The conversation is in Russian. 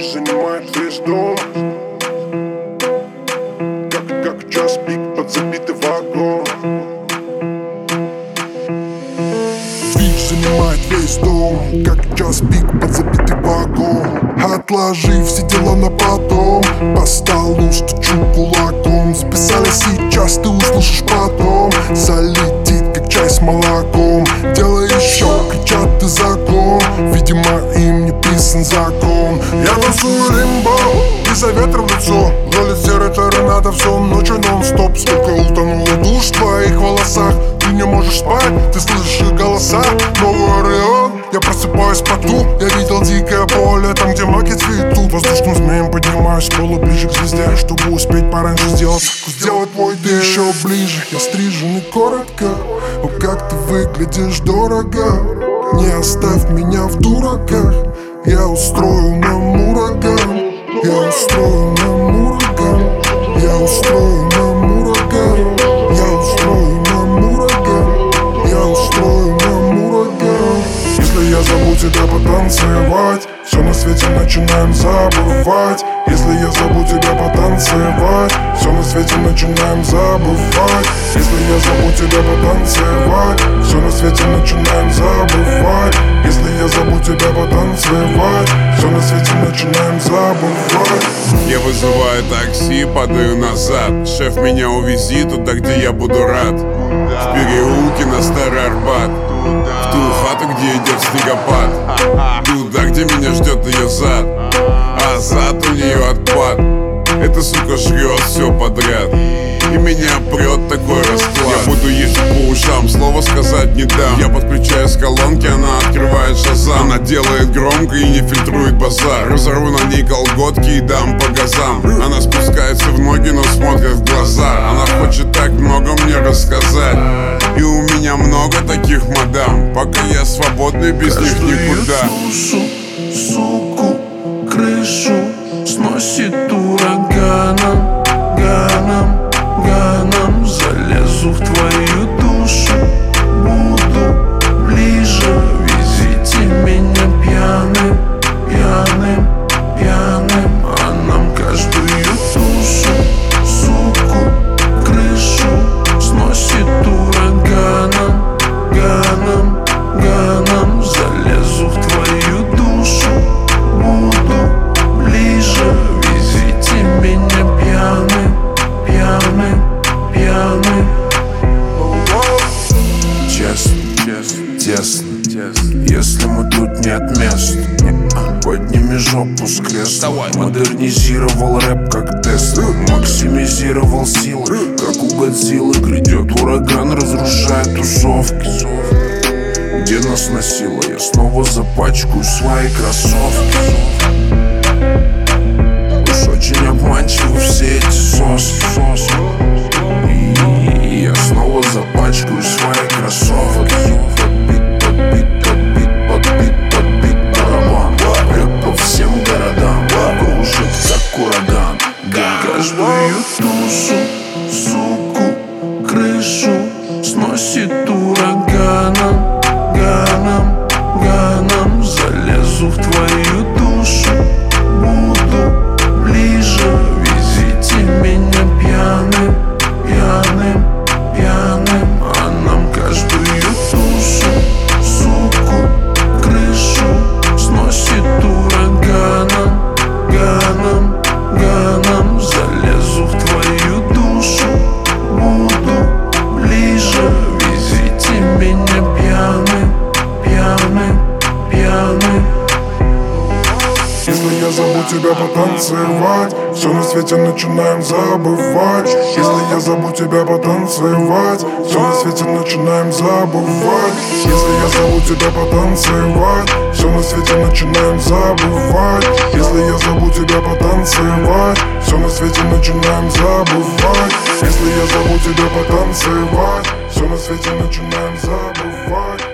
Бич занимает весь дом, как час пик под забитый вагон. Бич занимает весь дом, как час пик под забитый вагон. Отложи все дела на потом, по столу стучу кулаком. Записали сейчас, ты услышишь потом. Залетит, как чай с молоком. Делай еще, кричат, ты закон. Видимо, им не писан закон. Я танцую римбо, из-за ветра в лицо. Ролит серой торнадо всю ночь нон-стоп. Сколько утонуло душ в твоих волосах. Ты не можешь спать, ты слышишь их голоса. Новый Орион, я просыпаюсь в поту. Я видел дикое поле, там где маки цветут. Воздушным змеем поднимаюсь с пола ближе к звезде, чтобы успеть пораньше сделать твой день еще ближе. Я стрижен и коротко, о, как ты выглядишь дорого. Не оставь меня в дураках. Я устрою нам ураган. Я устрою нам ураган. Я устрою нам ураган. Я устрою нам ураган. Я устрою нам ураган. Если я зову тебя потанцевать, все на свете начинаем забывать. Если я зову тебя потанцевать, все на свете начинаем забывать. Если я зову тебя потанцевать, все на свете начинаем забывать. Если я зову тебя потанцевать, все на свете начинаем забывать. Я вызываю такси, падаю назад. Шеф, меня увези туда, где я буду рад. В переулке на Старый Арбат, в ту хату, где идет снегопад. Туда, где меня ждет ее зад, а зад у нее отпад. Эта сука жрет все подряд, и меня прет такой расклад. Я буду ездить по ушам, слова сказать не дам. Я подключаю с колонки, она открывает шазам. Она делает громко и не фильтрует базар. Разорву на ней колготки и дам по газам. Она спускается в ноги, но смотрит в глаза. Она хочет так много мне рассказать, и у меня много таких мадам. Пока я свободный, без них никуда. Суку, крышу сносит ураганом, ганом. Залезу в твою душу, буду ближе. Везите меня пьяным, а нам каждую душу. Суку, крышу сносит ураганом, ганом. Залезу в твою душу, буду ближе. Везите меня пьяным. Честно, если мы тут нет мест, подними жопу с кресла. Модернизировал рэп как Тесла, максимизировал силы, как у Годзиллы. Грядет ураган, разрушает тусовки. Где нас носило, я снова запачкаю свои кроссовки. Уж очень обманчивы все эти соски. И я снова запачкаю свои кроссовки. Подбит барабан прет по всем городам, кружит как ураган. Каждую душу, суку, крышу сносит ураганом, ганом. Залезу в твою душу, буду ближе. Везите меня пьяным, а нам каждую душу. Суку, крышу сносит ураганом, ганом. Залезу в твою душу, буду ближе. Везите меня пьяным. Если я зову тебя потанцевать, все на свете начинаем забывать. Если я зову тебя потанцевать, все на свете начинаем забывать. Если я зову тебя потанцевать, все на свете начинаем забывать. Если я зову тебя потанцевать, все на свете начинаем забывать. Если я зову тебя потанцевать, все на свете начинаем забывать.